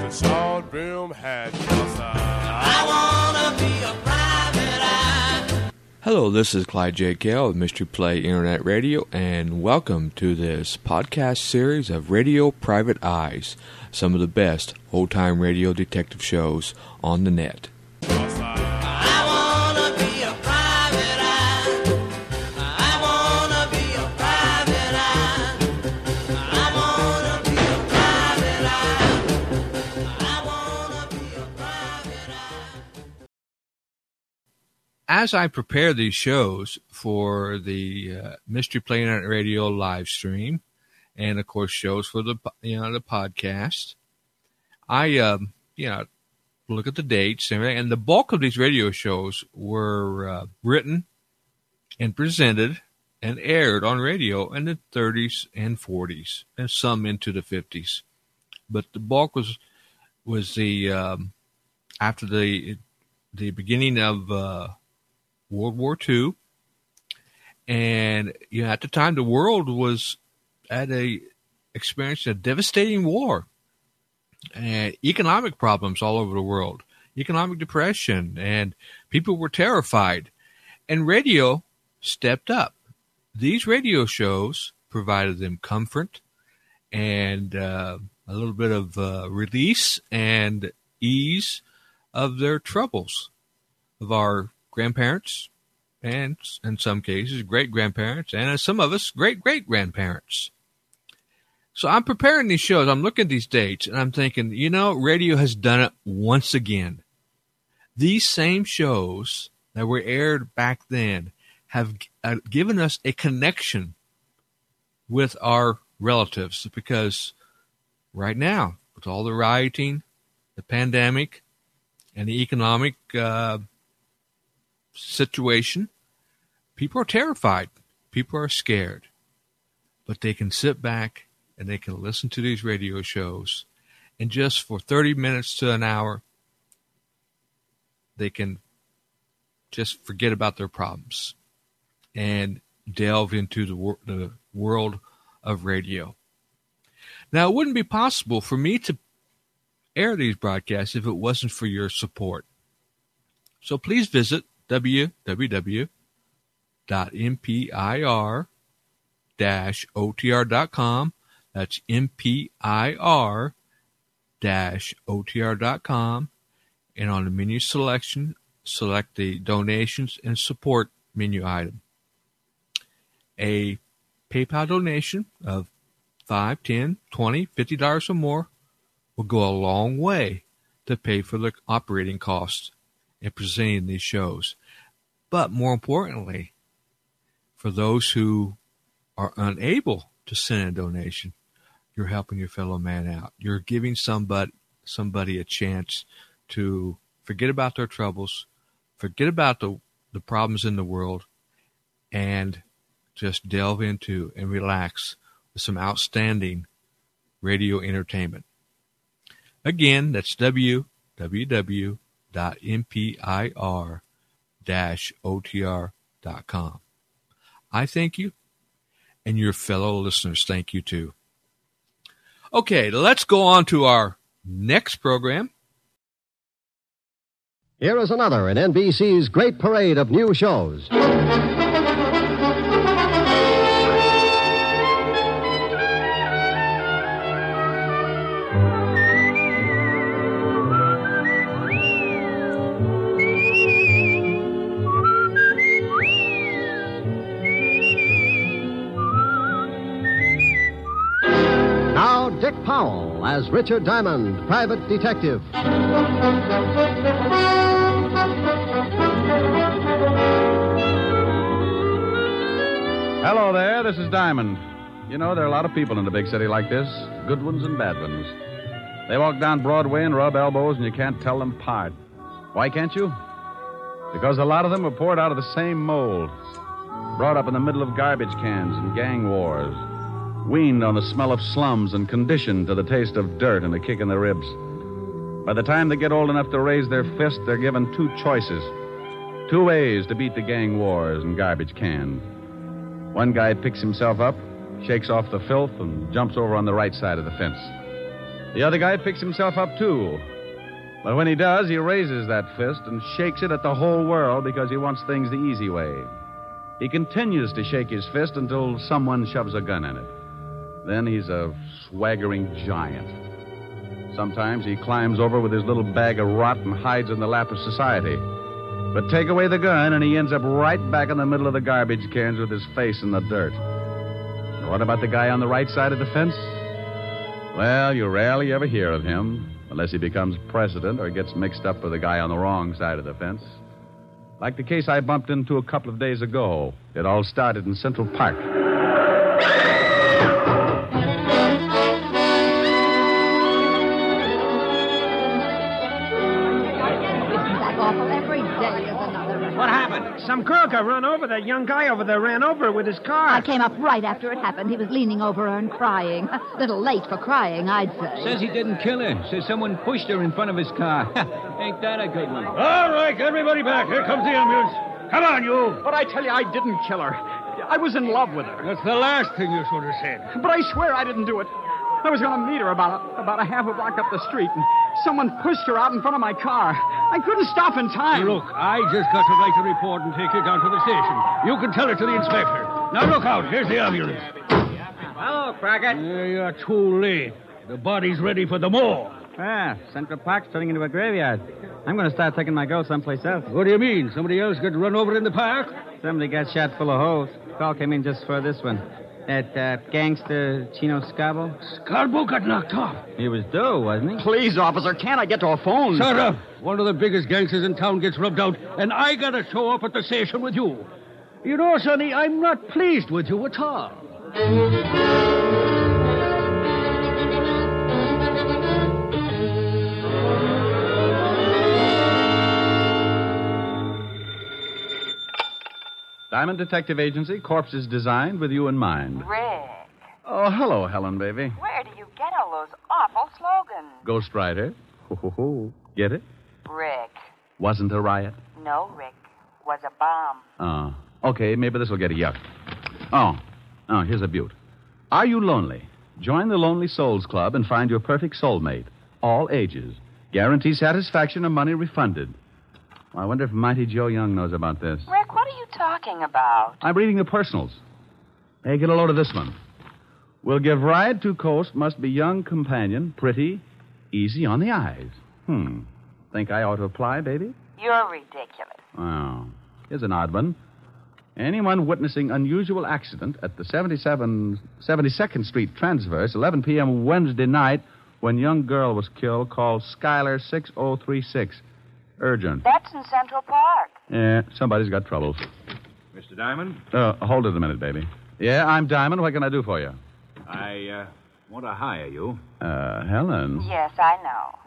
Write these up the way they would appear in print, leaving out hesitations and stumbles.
a short brim hat. I wanna be a private eye. Hello, this is Clyde J. Gale of Mystery Play Internet Radio, and welcome to this podcast series of Radio Private Eyes, some of the best old-time radio detective shows on the net. As I prepare these shows for the Mystery Play Internet Radio live stream, and of course shows for the the podcast, I look at the dates and everything. And the bulk of these radio shows were written and presented and aired on radio in the 30s and 40s, and some into the 50s. But the bulk was the after the beginning of World War II, and at the time the world was experiencing a devastating war, and economic problems all over the world, economic depression, and people were terrified, and radio stepped up. These radio shows provided them comfort and a little bit of release and ease of their troubles, of our grandparents, and in some cases great-grandparents, and as some of us, great-great-grandparents. So I'm preparing these shows, I'm looking at these dates, and I'm thinking, radio has done it once again. These same shows that were aired back then have given us a connection with our relatives, because right now, with all the rioting, the pandemic, and the economic situation, people are terrified, people are scared, but they can sit back and they can listen to these radio shows, and just for 30 minutes to an hour they can just forget about their problems and delve into the world of radio. Now, it wouldn't be possible for me to air these broadcasts if it wasn't for your support. So please visit www.mpir-otr.com. That's mpir-otr.com. And on the menu selection, select the donations and support menu item. A PayPal donation of $5, $10, $20, $50 or more will go a long way to pay for the operating costs in presenting these shows. But more importantly, for those who are unable to send a donation, you're helping your fellow man out. You're giving somebody a chance to forget about their troubles, forget about the problems in the world, and just delve into and relax with some outstanding radio entertainment. Again, that's www.mpir-otr.com. I thank you, and your fellow listeners thank you too. Okay, let's go on to our next program. Here is another in NBC's great parade of new shows. Dick Powell as Richard Diamond, private detective. Hello there, this is Diamond. There are a lot of people in a big city like this, good ones and bad ones. They walk down Broadway and rub elbows, and you can't tell them apart. Why can't you? Because a lot of them were poured out of the same mold, brought up in the middle of garbage cans and gang wars, weaned on the smell of slums and conditioned to the taste of dirt and a kick in the ribs. By the time they get old enough to raise their fist, they're given two choices, two ways to beat the gang wars and garbage cans. One guy picks himself up, shakes off the filth, and jumps over on the right side of the fence. The other guy picks himself up, too. But when he does, he raises that fist and shakes it at the whole world because he wants things the easy way. He continues to shake his fist until someone shoves a gun in it. Then he's a swaggering giant. Sometimes he climbs over with his little bag of rot and hides in the lap of society. But take away the gun, and he ends up right back in the middle of the garbage cans with his face in the dirt. What about the guy on the right side of the fence? Well, you rarely ever hear of him, unless he becomes president or gets mixed up with the guy on the wrong side of the fence. Like the case I bumped into a couple of days ago. It all started in Central Park. What happened? Some crook run over that young guy over there, ran over with his car. I came up right after it happened. He was leaning over her and crying. A little late for crying, I'd say. Says he didn't kill her. Says someone pushed her in front of his car. Ain't that a good one? All right, everybody back. Here comes the ambulance. Come on, you. But I tell you, I didn't kill her. I was in love with her. That's the last thing you should have said. But I swear I didn't do it. I was going to meet her about a half a block up the street, and someone pushed her out in front of my car. I couldn't stop in time. Look, I just got to write a report and take you down to the station. You can tell it to the inspector. Now, look out. Here's the ambulance. Hello, Crockett. You're too late. The body's ready for the morgue. Central Park's turning into a graveyard. I'm going to start taking my girl someplace else. What do you mean? Somebody else got run over in the park? Somebody got shot full of holes. Call came in just for this one. That gangster Chino Scabo. Scalbo got knocked off. He was due, wasn't he? Please, officer, can't I get to a phone? Shut up. One of the biggest gangsters in town gets rubbed out, and I got to show up at the station with you. You know, Sonny, I'm not pleased with you at all. Diamond Detective Agency, corpses designed with you in mind. Rick, Oh, hello, Helen, baby. where do you get all those awful slogans? Ghost Rider. Ho, ho, ho. Get it? Rick. Wasn't a riot. No, Rick. Was a bomb. Okay, maybe this will get a yuck. Oh, here's a beaut. Are you lonely? Join the Lonely Souls Club and find your perfect soulmate. All ages. Guarantee satisfaction and money refunded. I wonder if Mighty Joe Young knows about this. Rick, what are you talking about? I'm reading the personals. Hey, get a load of this one. Will give ride to coast, must be young companion, pretty, easy on the eyes. Think I ought to apply, baby? You're ridiculous. Oh, here's an odd one. Anyone witnessing unusual accident at the 72nd Street Transverse, 11 p.m. Wednesday night, when young girl was killed, call Skylar 6036. Urgent. That's in Central Park. Yeah, somebody's got troubles. Mr. Diamond? Hold it a minute, baby. Yeah, I'm Diamond. What can I do for you? I want to hire you. Helen. Yes, I know.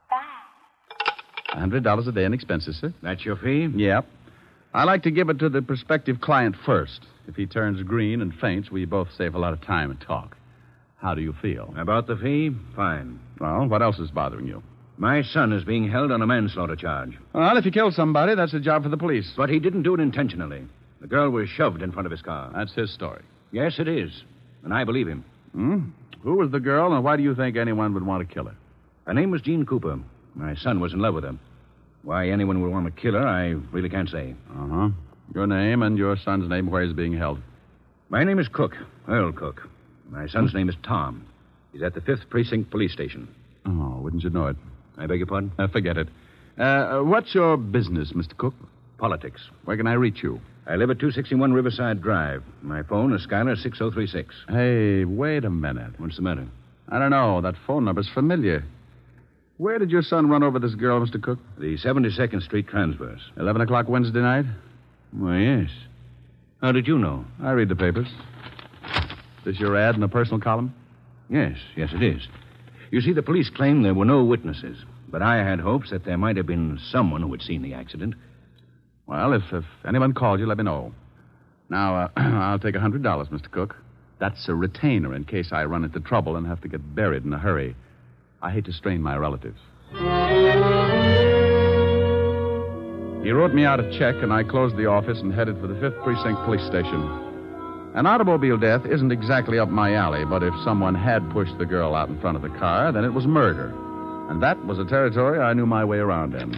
Bye. $100 a day in expenses, sir. That's your fee? Yep. I like to give it to the prospective client first. If he turns green and faints, we both save a lot of time and talk. How do you feel? About the fee? Fine. Well, what else is bothering you? My son is being held on a manslaughter charge. Well, if you killed somebody, that's a job for the police. But he didn't do it intentionally. The girl was shoved in front of his car. That's his story. Yes, it is. And I believe him. Who was the girl, and why do you think anyone would want to kill her? Her name was Jean Cooper. My son was in love with her. Why anyone would want to kill her, I really can't say. Uh-huh. Your name and your son's name, where he's being held. My name is Cook, Earl Cook. My son's name is Tom. He's at the 5th Precinct Police Station. Oh, wouldn't you know it? I beg your pardon? Forget it. What's your business, Mr. Cook? Politics. Where can I reach you? I live at 261 Riverside Drive. My phone is Skylar 6036. Hey, wait a minute. What's the matter? I don't know. That phone number's familiar. Where did your son run over this girl, Mr. Cook? The 72nd Street Transverse. 11 o'clock Wednesday night? Why, yes. How did you know? I read the papers. This your ad in the personal column? Yes, it is. You see, the police claim there were no witnesses, but I had hopes that there might have been someone who had seen the accident. Well, if anyone called you, let me know. Now, I'll take $100, Mr. Cook. That's a retainer in case I run into trouble and have to get buried in a hurry. I hate to strain my relatives. He wrote me out a check, and I closed the office and headed for the 5th Precinct Police Station. An automobile death isn't exactly up my alley, but if someone had pushed the girl out in front of the car, then it was murder. And that was a territory I knew my way around in.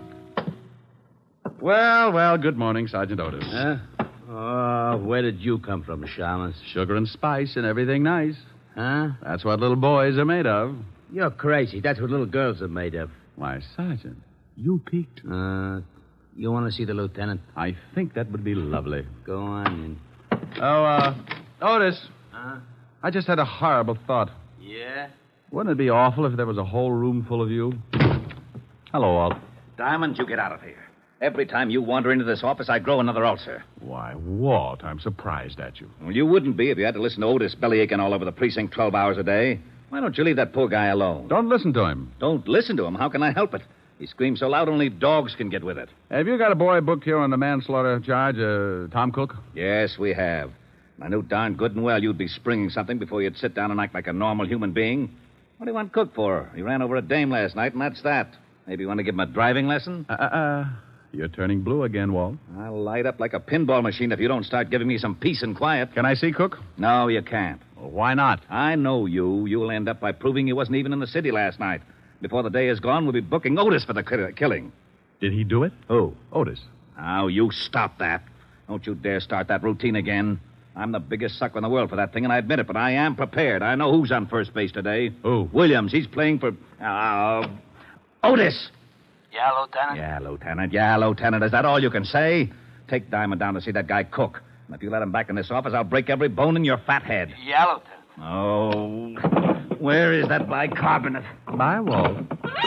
Well, good morning, Sergeant Otis. Huh? Oh, where did you come from, Shamus? Sugar and spice and everything nice. Huh? That's what little boys are made of. You're crazy. That's what little girls are made of. Why, Sergeant, you peeked. You want to see the lieutenant? I think that would be lovely. Go on in. Oh, Otis. Huh? I just had a horrible thought. Yeah? Wouldn't it be awful if there was a whole room full of you? Hello, Walt. Diamond, you get out of here. Every time you wander into this office, I grow another ulcer. Why, Walt, I'm surprised at you. Well, you wouldn't be if you had to listen to Otis bellyaching all over the precinct 12 hours a day. Why don't you leave that poor guy alone? Don't listen to him. Don't listen to him? How can I help it? He screams so loud only dogs can get with it. Have you got a boy booked here on the manslaughter charge, Tom Cook? Yes, we have. I knew darn good and well you'd be springing something before you'd sit down and act like a normal human being. What do you want Cook for? He ran over a dame last night, and that's that. Maybe you want to give him a driving lesson? You're turning blue again, Walt. I'll light up like a pinball machine if you don't start giving me some peace and quiet. Can I see Cook? No, you can't. Well, why not? I know you. You'll end up by proving you wasn't even in the city last night. Before the day is gone, we'll be booking Otis for the killing. Did he do it? Who? Otis. Now, you stop that. Don't you dare start that routine again. I'm the biggest sucker in the world for that thing, and I admit it, but I am prepared. I know who's on first base today. Who? Williams. He's playing for... Otis! Yeah, Lieutenant? Yeah, Lieutenant. Is that all you can say? Take Diamond down to see that guy Cook. And if you let him back in this office, I'll break every bone in your fat head. Yeah, Lieutenant. Oh, where is that bicarbonate? Bye, Walt.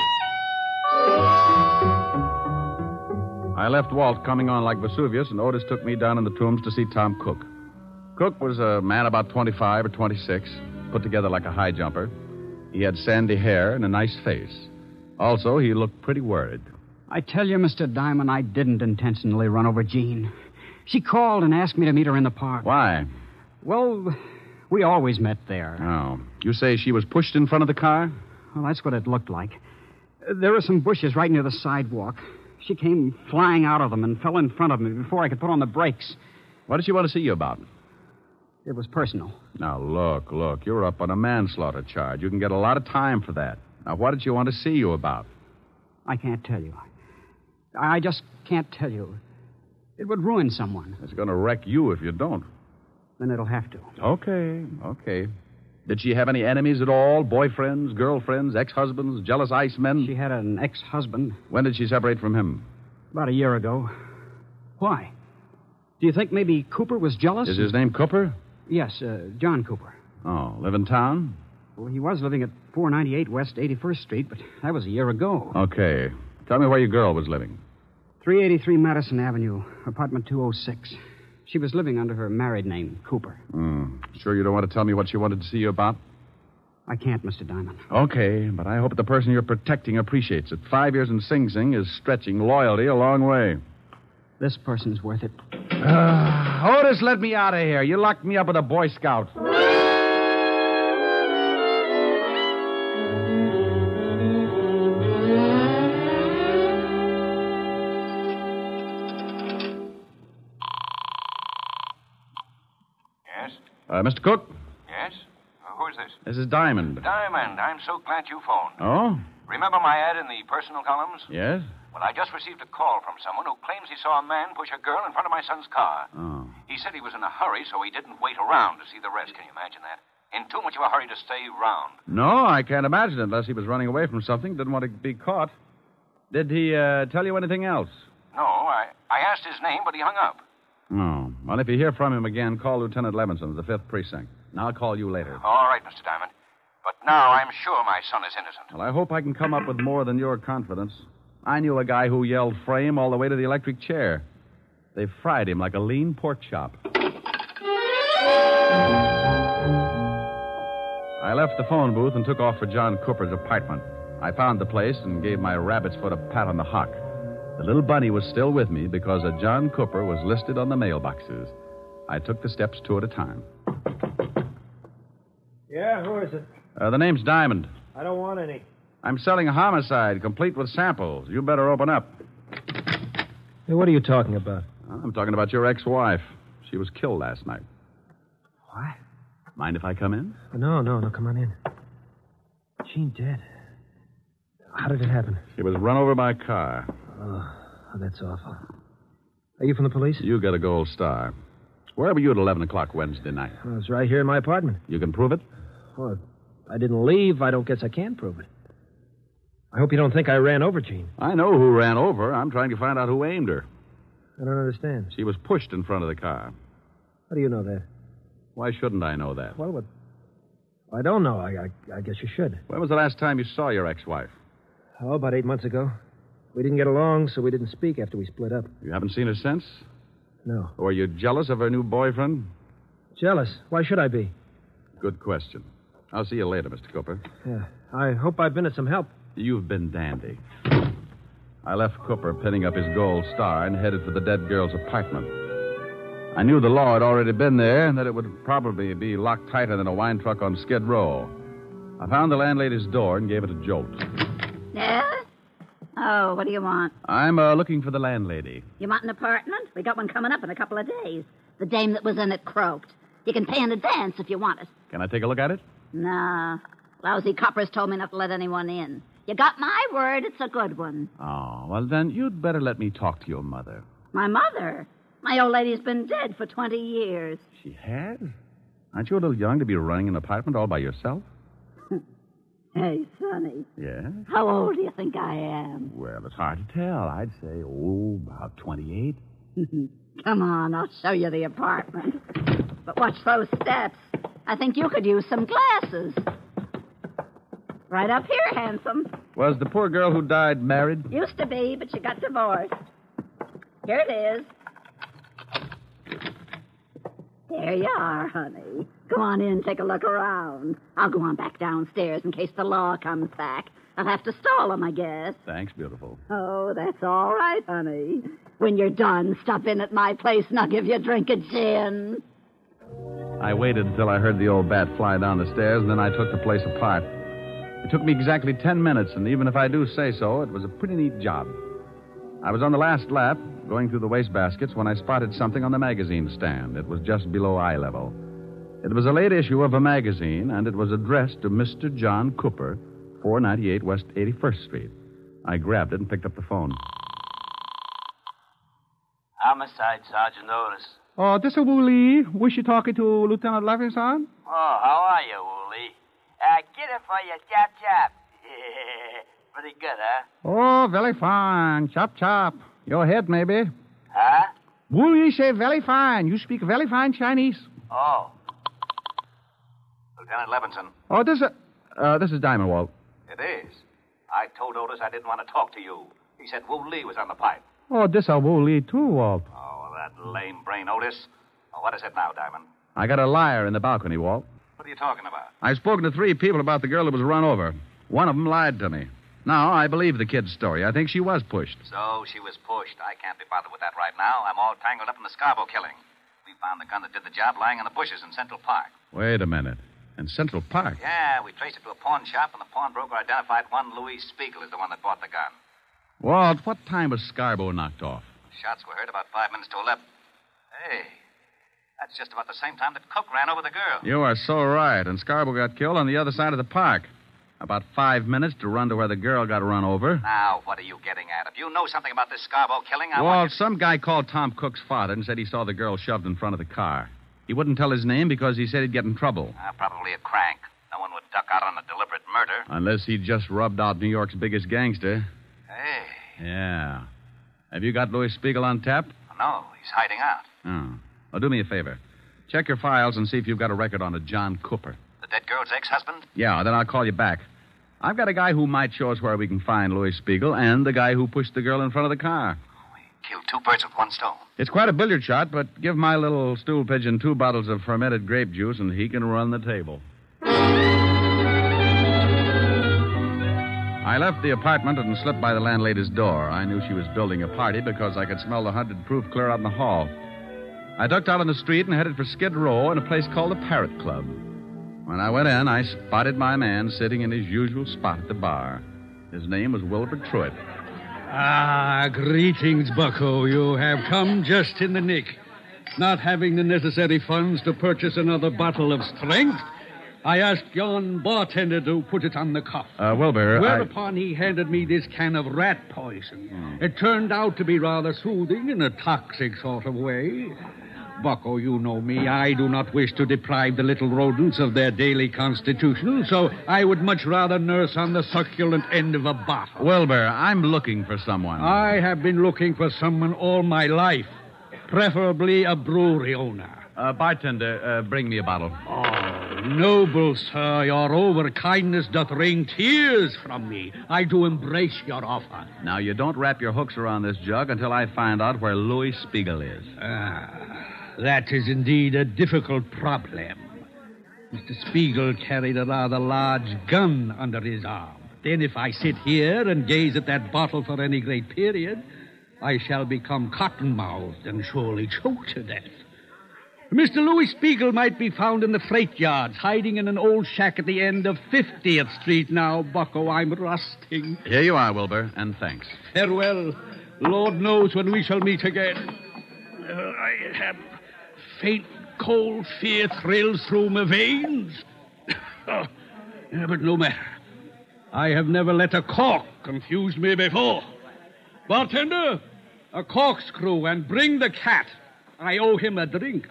I left Walt coming on like Vesuvius, and Otis took me down in the tombs to see Tom Cook. Cook was a man about 25 or 26, put together like a high jumper. He had sandy hair and a nice face. Also, he looked pretty worried. I tell you, Mr. Diamond, I didn't intentionally run over Jean. She called and asked me to meet her in the park. Why? Well, we always met there. Oh. You say she was pushed in front of the car? Well, that's what it looked like. There were some bushes right near the sidewalk. She came flying out of them and fell in front of me before I could put on the brakes. What did she want to see you about? It was personal. Now, look. You're up on a manslaughter charge. You can get a lot of time for that. Now, what did she want to see you about? I can't tell you. I just can't tell you. It would ruin someone. It's going to wreck you if you don't. Then it'll have to. Okay. Did she have any enemies at all? Boyfriends, girlfriends, ex-husbands, jealous icemen? She had an ex-husband. When did she separate from him? About a year ago. Why? Do you think maybe Cooper was jealous? Is his name Cooper? Yes, John Cooper. Oh, live in town? Well, he was living at 498 West 81st Street, but that was a year ago. Okay. Tell me where your girl was living. 383 Madison Avenue, apartment 206. She was living under her married name, Cooper. Sure you don't want to tell me what she wanted to see you about? I can't, Mr. Diamond. Okay, but I hope the person you're protecting appreciates it. 5 years in Sing Sing is stretching loyalty a long way. This person's worth it. Otis, let me out of here. You locked me up with a Boy Scout. Mr. Cook? Yes? Who's this? This is Diamond. Diamond, I'm so glad you phoned. Oh? Remember my ad in the personal columns? Yes? Well, I just received a call from someone who claims he saw a man push a girl in front of my son's car. Oh. He said he was in a hurry, so he didn't wait around to see the rest. Can you imagine that? In too much of a hurry to stay round. No, I can't imagine it, unless he was running away from something, didn't want to be caught. Did he tell you anything else? No, I asked his name, but he hung up. Oh. Well, if you hear from him again, call Lieutenant Levinson of the 5th Precinct. And I'll call you later. All right, Mr. Diamond. But now I'm sure my son is innocent. Well, I hope I can come up with more than your confidence. I knew a guy who yelled frame all the way to the electric chair. They fried him like a lean pork chop. I left the phone booth and took off for John Cooper's apartment. I found the place and gave my rabbit's foot a pat on the hock. The little bunny was still with me because a John Cooper was listed on the mailboxes. I took the steps two at a time. Yeah, who is it? The name's Diamond. I don't want any. I'm selling a homicide, complete with samples. You better open up. Hey, what are you talking about? I'm talking about your ex-wife. She was killed last night. What? Mind if I come in? No, come on in. Jean dead. How did it happen? She was run over by a car. Oh, that's awful. Are you from the police? You got a gold star. Where were you at 11 o'clock Wednesday night? I was right here in my apartment. You can prove it? Well, I didn't leave. I don't guess I can prove it. I hope you don't think I ran over Jean. I know who ran over. I'm trying to find out who aimed her. I don't understand. She was pushed in front of the car. How do you know that? Why shouldn't I know that? Well, what? I don't know. I guess you should. When was the last time you saw your ex-wife? Oh, about 8 months ago. We didn't get along, so we didn't speak after we split up. You haven't seen her since? No. Were you jealous of her new boyfriend? Jealous? Why should I be? Good question. I'll see you later, Mr. Cooper. Yeah. I hope I've been of some help. You've been dandy. I left Cooper pinning up his gold star and headed for the dead girl's apartment. I knew the law had already been there and that it would probably be locked tighter than a wine truck on Skid Row. I found the landlady's door and gave it a jolt. Yeah? Oh, what do you want? I'm looking for the landlady. You want an apartment? We got one coming up in a couple of days. The dame that was in it croaked. You can pay in advance if you want it. Can I take a look at it? Nah. Lousy coppers told me not to let anyone in. You got my word, it's a good one. Oh, well, then you'd better let me talk to your mother. My mother? My old lady's been dead for 20 years. She has? Aren't you a little young to be running an apartment all by yourself? Hey, Sonny. Yes? How old do you think I am? Well, it's hard to tell. I'd say, about 28. Come on, I'll show you the apartment. But watch those steps. I think you could use some glasses. Right up here, handsome. Was the poor girl who died married? Used to be, but she got divorced. Here it is. There you are, honey. Go on in, take a look around. I'll go on back downstairs in case the law comes back. I'll have to stall him, I guess. Thanks, beautiful. Oh, that's all right, honey. When you're done, stop in at my place and I'll give you a drink of gin. I waited until I heard the old bat fly down the stairs, and then I took the place apart. It took me exactly 10 minutes, and even if I do say so, it was a pretty neat job. I was on the last lap, going through the wastebaskets, when I spotted something on the magazine stand. It was just below eye level. It was a late issue of a magazine, and it was addressed to Mr. John Cooper, 498 West 81st Street. I grabbed it and picked up the phone. Homicide, Sergeant Otis. Oh, this is Wooly. Was you talking to Lieutenant Levinson? Oh, how are you, Wooly? Get it for you, chop chop. Pretty good, huh? Oh, very fine. Chop, chop. Your head, maybe. Huh? Wooly say very fine. You speak very fine Chinese. Oh. Lieutenant Levinson. Oh, this is Diamond, Walt. It is. I told Otis I didn't want to talk to you. He said Wu Lee was on the pipe. Oh, this is Wooly, too, Walt. Oh, that lame brain, Otis. Oh, what is it now, Diamond? I got a liar in the balcony, Walt. What are you talking about? I've spoken to 3 people about the girl who was run over. One of them lied to me. Now, I believe the kid's story. I think she was pushed. So she was pushed. I can't be bothered with that right now. I'm all tangled up in the Scarborough killing. We found the gun that did the job lying in the bushes in Central Park. Wait a minute. In Central Park? Yeah, we traced it to a pawn shop, and the pawnbroker identified one Louis Spiegel as the one that bought the gun. Walt, what time was Scarborough knocked off? Shots were heard about 5 minutes to 11. Hey, that's just about the same time that Cook ran over the girl. You are so right. And Scarborough got killed on the other side of the park. About 5 minutes to run to where the girl got run over. Now, what are you getting at? If you know something about this Scarborough killing, I Walt, want you... some guy called Tom Cook's father and said he saw the girl shoved in front of the car. He wouldn't tell his name because he said he'd get in trouble. Probably a crank. No one would duck out on a deliberate murder. Unless he just rubbed out New York's biggest gangster. Hey. Yeah. Have you got Louis Spiegel on tap? No, he's hiding out. Oh. Well, do me a favor. Check your files and see if you've got a record on a John Cooper. The dead girl's ex-husband? Yeah, then I'll call you back. I've got a guy who might show us where we can find Louis Spiegel and the guy who pushed the girl in front of the car. We killed 2 birds with one stone. It's quite a billiard shot, but give my little stool pigeon 2 bottles of fermented grape juice and he can run the table. I left the apartment and slipped by the landlady's door. I knew she was building a party because I could smell the 100 proof clear out in the hall. I ducked out on the street and headed for Skid Row in a place called the Parrot Club. When I went in, I spotted my man sitting in his usual spot at the bar. His name was Wilbur Truitt. Ah, greetings, Bucko. You have come just in the nick. Not having the necessary funds to purchase another bottle of strength, I asked yon bartender to put it on the cuff. Wilbur, Whereupon he handed me this can of rat poison. It turned out to be rather soothing in a toxic sort of way. Bucko, you know me. I do not wish to deprive the little rodents of their daily constitution, so I would much rather nurse on the succulent end of a bottle. Wilbur, I'm looking for someone. I have been looking for someone all my life, preferably a brewery owner. Bartender, bring me a bottle. Oh, noble sir, your overkindness doth wring tears from me. I do embrace your offer. Now, you don't wrap your hooks around this jug until I find out where Louis Spiegel is. That is indeed a difficult problem. Mr. Spiegel carried a rather large gun under his arm. Then if I sit here and gaze at that bottle for any great period, I shall become cotton-mouthed and surely choke to death. Mr. Louis Spiegel might be found in the freight yards, hiding in an old shack at the end of 50th Street now. Bucko, I'm rusting. Here you are, Wilbur, and thanks. Farewell. Lord knows when we shall meet again. I have faint, cold fear thrills through my veins. But no matter. I have never let a cork confuse me before. Bartender, a corkscrew, and bring the cat. I owe him a drink.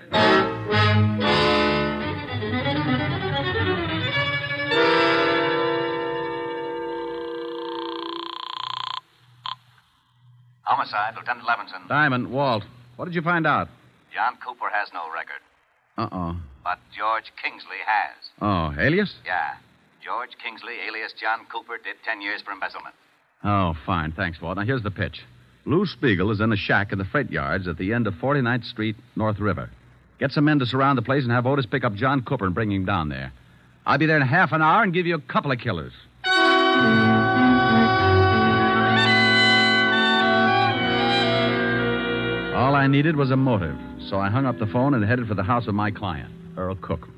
Homicide, Lieutenant Levinson. Diamond, Walt, what did you find out? John Cooper has no record, Uh-oh. but George Kingsley has. Oh, alias? Yeah. George Kingsley, alias John Cooper, did 10 years for embezzlement. Oh, fine. Thanks, Walt. Now, here's the pitch. Lou Spiegel is in a shack in the freight yards at the end of 49th Street, North River. Get some men to surround the place and have Otis pick up John Cooper and bring him down there. I'll be there in half an hour and give you a couple of killers. All I needed was a motive, so I hung up the phone and headed for the house of my client, Earl Cook.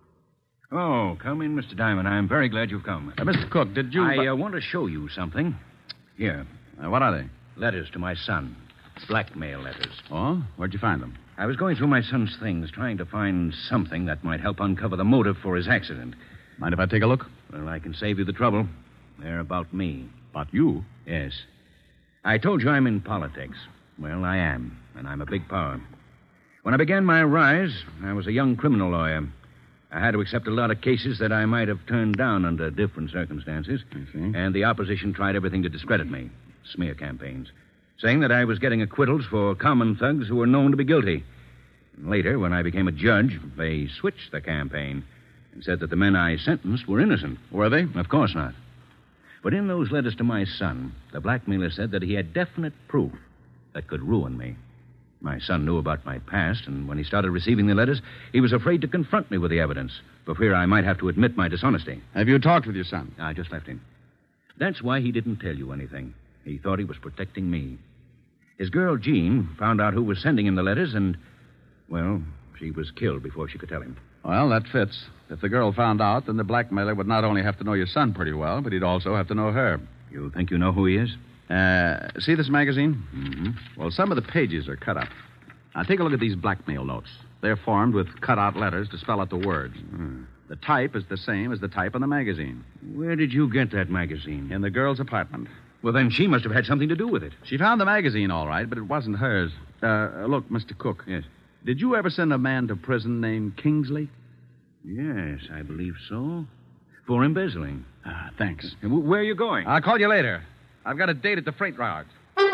Oh, come in, Mr. Diamond. I'm very glad you've come. Mr. Cook, did you... I want to show you something. Here. What are they? Letters to my son. Blackmail letters. Oh? Where'd you find them? I was going through my son's things, trying to find something that might help uncover the motive for his accident. Mind if I take a look? Well, I can save you the trouble. They're about me. About you? Yes. I told you I'm in politics. Well, I am, and I'm a big power. When I began my rise, I was a young criminal lawyer. I had to accept a lot of cases that I might have turned down under different circumstances. I see. And the opposition tried everything to discredit me. Smear campaigns. Saying that I was getting acquittals for common thugs who were known to be guilty. And later, when I became a judge, they switched the campaign and said that the men I sentenced were innocent. Were they? Of course not. But in those letters to my son, the blackmailer said that he had definite proof that could ruin me. My son knew about my past, and when he started receiving the letters, he was afraid to confront me with the evidence, for fear I might have to admit my dishonesty. Have you talked with your son? I just left him. That's why he didn't tell you anything. He thought he was protecting me. His girl, Jean, found out who was sending him the letters, and, well, she was killed before she could tell him. Well, that fits. If the girl found out, then the blackmailer would not only have to know your son pretty well, but he'd also have to know her. You think you know who he is? See this magazine? Mm-hmm. Well, some of the pages are cut up. Now, take a look at these blackmail notes. They're formed with cut-out letters to spell out the words. The type is the same as the type on the magazine. Where did you get that magazine? In the girl's apartment. Well, then she must have had something to do with it. She found the magazine, all right, but it wasn't hers. Look, Mr. Cook. Yes. Did you ever send a man to prison named Kingsley? Yes, I believe so. For embezzling. Thanks. Where are you going? I'll call you later. I've got a date at the freight yards.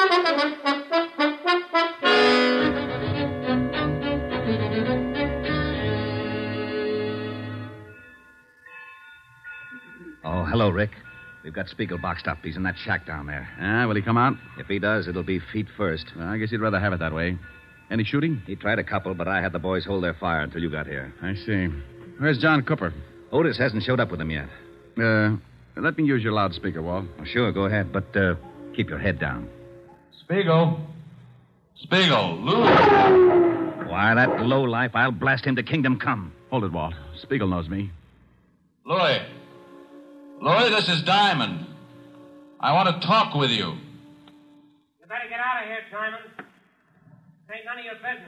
Oh, hello, Rick. We've got Spiegel boxed up. He's in that shack down there. Will he come out? If he does, it'll be feet first. Well, I guess he'd rather have it that way. Any shooting? He tried a couple, but I had the boys hold their fire until you got here. I see. Where's John Cooper? Otis hasn't showed up with him yet. Let me use your loudspeaker, Walt. Oh, sure, go ahead, but keep your head down. Spiegel, Lou. Why, that lowlife, I'll blast him to kingdom come. Hold it, Walt. Spiegel knows me. Louis, this is Diamond. I want to talk with you. You better get out of here, Diamond. This ain't none of your business.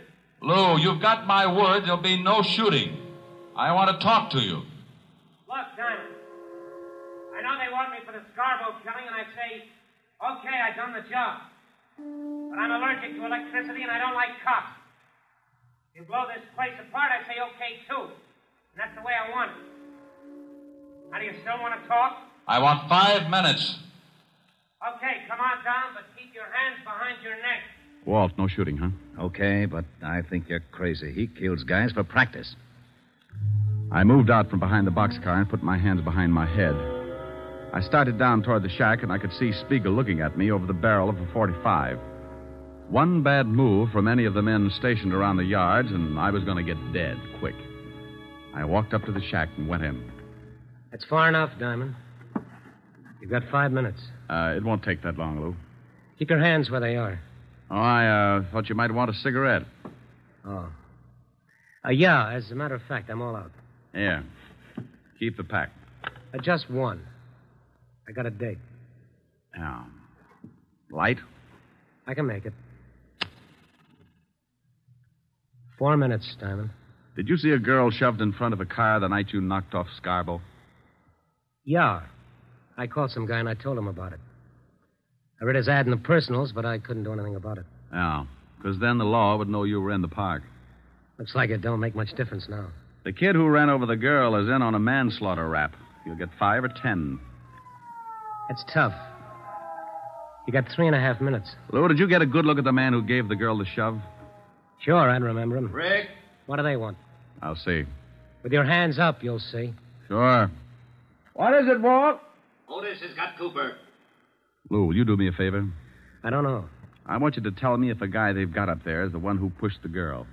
Lou, you've got my word there'll be no shooting. I want to talk to you. Look, Diamond. I know they want me for the Scarborough killing, and I say, okay, I've done the job. But I'm allergic to electricity, and I don't like cops. If you blow this place apart, I say okay, too. And that's the way I want it. Now, do you still want to talk? I want 5 minutes. Okay, come on down, but keep your hands behind your neck. Walt, no shooting, huh? Okay, but I think you're crazy. He kills guys for practice. I moved out from behind the boxcar and put my hands behind my head. I started down toward the shack, and I could see Spiegel looking at me over the barrel of a .45. One bad move from any of the men stationed around the yards, and I was going to get dead quick. I walked up to the shack and went in. That's far enough, Diamond. You've got 5 minutes. It won't take that long, Lou. Keep your hands where they are. Oh, I thought you might want a cigarette. Oh. Yeah, as a matter of fact, I'm all out. Yeah. Keep the pack. Just one. I got a date. Yeah. Light? I can make it. 4 minutes, Diamond. Did you see a girl shoved in front of a car the night you knocked off Scarborough? Yeah. I called some guy and I told him about it. I read his ad in the personals, but I couldn't do anything about it. Yeah, because then the law would know you were in the park. Looks like it don't make much difference now. The kid who ran over the girl is in on a manslaughter rap. You'll get 5 or 10. That's tough. You got 3.5 minutes. Lou, did you get a good look at the man who gave the girl the shove? Sure, I'd remember him. Rick? What do they want? I'll see. With your hands up, you'll see. Sure. What is it, Walt? Otis has got Cooper. Lou, will you do me a favor? I don't know. I want you to tell me if the guy they've got up there is the one who pushed the girl.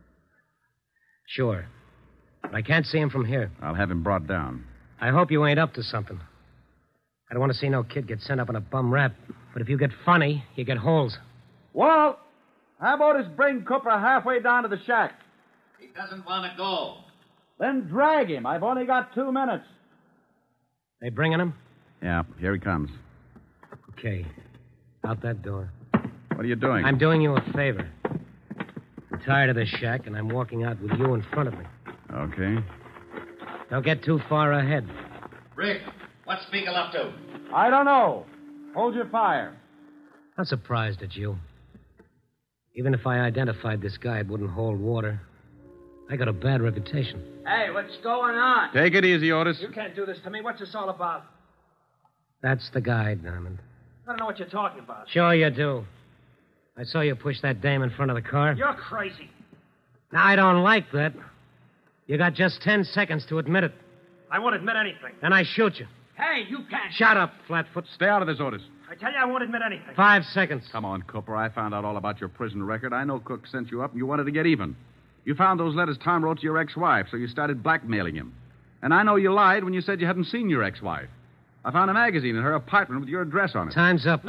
Sure. But I can't see him from here. I'll have him brought down. I hope you ain't up to something. I don't want to see no kid get sent up on a bum rap. But if you get funny, you get holes. Walt, how about us bring Cooper halfway down to the shack? He doesn't want to go. Then drag him. I've only got 2 minutes. They bringing him? Yeah, here he comes. Okay. Out that door. What are you doing? I'm doing you a favor. I'm tired of this shack, and I'm walking out with you in front of me. Okay. Don't get too far ahead. Rick, what's Spiegel up to? I don't know. Hold your fire. I'm surprised at you. Even if I identified this guy, it wouldn't hold water. I got a bad reputation. Hey, what's going on? Take it easy, Otis. You can't do this to me. What's this all about? That's the guy, Diamond. I don't know what you're talking about. Sure you do. I saw you push that dame in front of the car. You're crazy. Now, I don't like that. You got just 10 seconds to admit it. I won't admit anything. Then I shoot you. Hey, you can't. Shut up, Flatfoot. Stay out of this, Otis. I tell you, I won't admit anything. 5 seconds. Come on, Cooper. I found out all about your prison record. I know Cook sent you up and you wanted to get even. You found those letters Tom wrote to your ex-wife, so you started blackmailing him. And I know you lied when you said you hadn't seen your ex-wife. I found a magazine in her apartment with your address on it. Time's up. No.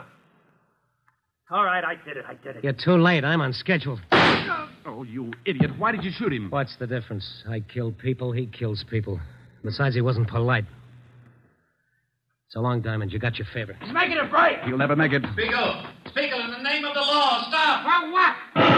All right, I did it. You're too late. I'm on schedule. Oh, you idiot. Why did you shoot him? What's the difference? I kill people, he kills people. Besides, he wasn't polite. So long, Diamond. You got your favor. He's making a break. He'll never make it. Spiegel, in the name of the law, stop. For what?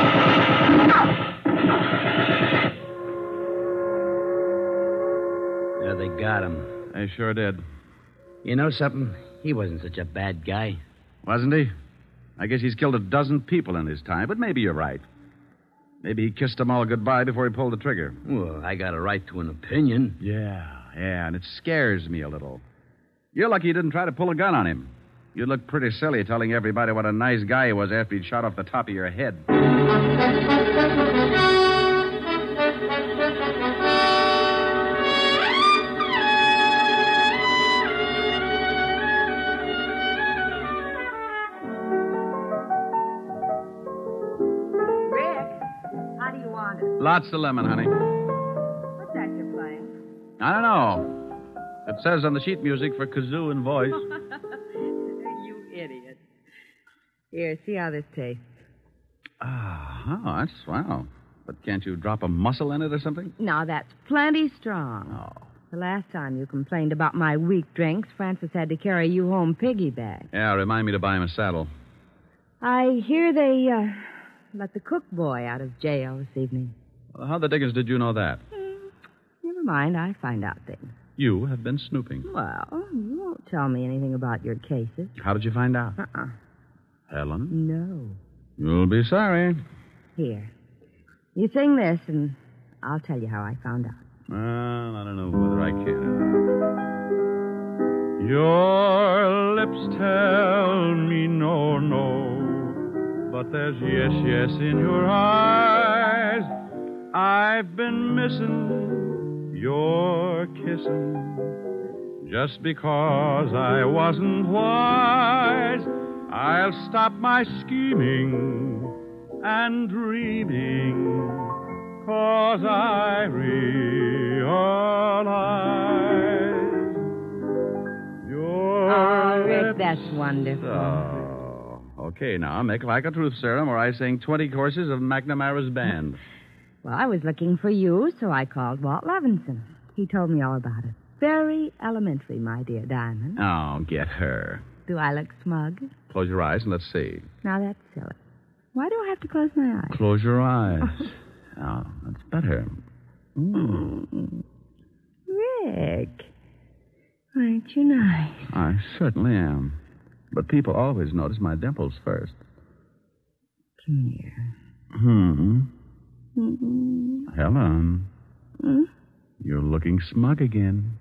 Yeah, they got him. They sure did. You know something? He wasn't such a bad guy. Wasn't he? I guess he's killed 12 people in his time, but maybe you're right. Maybe he kissed them all goodbye before he pulled the trigger. Well, I got a right to an opinion. Yeah, and it scares me a little. You're lucky you didn't try to pull a gun on him. You'd look pretty silly telling everybody what a nice guy he was after he'd shot off the top of your head. Lots of lemon, honey. What's that you're playing? I don't know. It says on the sheet music for kazoo and voice. You idiot. Here, see how this tastes. That's swell. But can't you drop a mussel in it or something? No, that's plenty strong. Oh. The last time you complained about my weak drinks, Francis had to carry you home piggyback. Yeah, remind me to buy him a saddle. I hear let the cook boy out of jail this evening. Well, how the dickens did you know that? Never mind, I find out things. You have been snooping. Well, you won't tell me anything about your cases. How did you find out? Helen? No. You'll be sorry. Here. You sing this, and I'll tell you how I found out. Well, I don't know whether I can. Your lips tell me no, no, but there's yes, yes in your eyes. I've been missing your kissing just because I wasn't wise. I'll stop my scheming and dreaming, 'cause I realize Oh, Rick, that's wonderful. Oh, okay, now make like a truth serum, or I sing 20 courses of McNamara's band. Well, I was looking for you, so I called Walt Levinson. He told me all about it. Very elementary, my dear Diamond. Oh, get her. Do I look smug? Close your eyes and let's see. Now, that's silly. Why do I have to close my eyes? Close your eyes. Oh, that's better. Rick, aren't you nice? I certainly am. But people always notice my dimples first. Come here. Helen. You're looking smug again.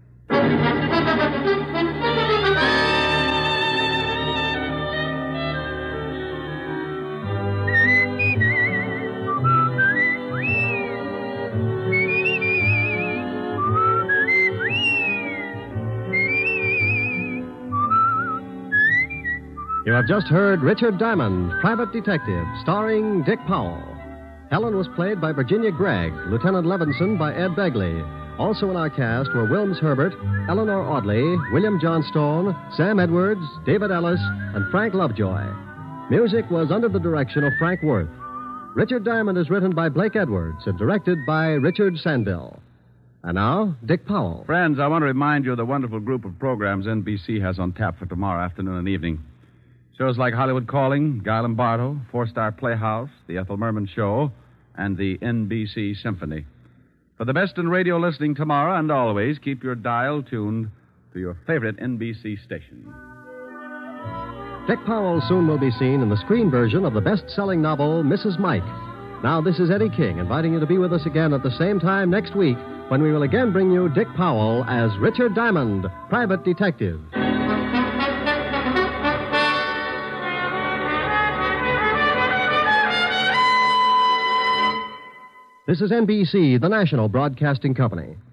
You have just heard Richard Diamond, Private Detective, starring Dick Powell. Helen was played by Virginia Gregg, Lieutenant Levinson by Ed Begley. Also in our cast were Wilms Herbert, Eleanor Audley, William Johnstone, Sam Edwards, David Ellis, and Frank Lovejoy. Music was under the direction of Frank Worth. Richard Diamond is written by Blake Edwards and directed by Richard Sandville. And now, Dick Powell. Friends, I want to remind you of the wonderful group of programs NBC has on tap for tomorrow afternoon and evening. Shows like Hollywood Calling, Guy Lombardo, Four-Star Playhouse, The Ethel Merman Show, and the NBC Symphony. For the best in radio listening tomorrow and always, keep your dial tuned to your favorite NBC station. Dick Powell soon will be seen in the screen version of the best-selling novel, Mrs. Mike. Now, this is Eddie King inviting you to be with us again at the same time next week when we will again bring you Dick Powell as Richard Diamond, Private Detective. This is NBC, the national broadcasting company.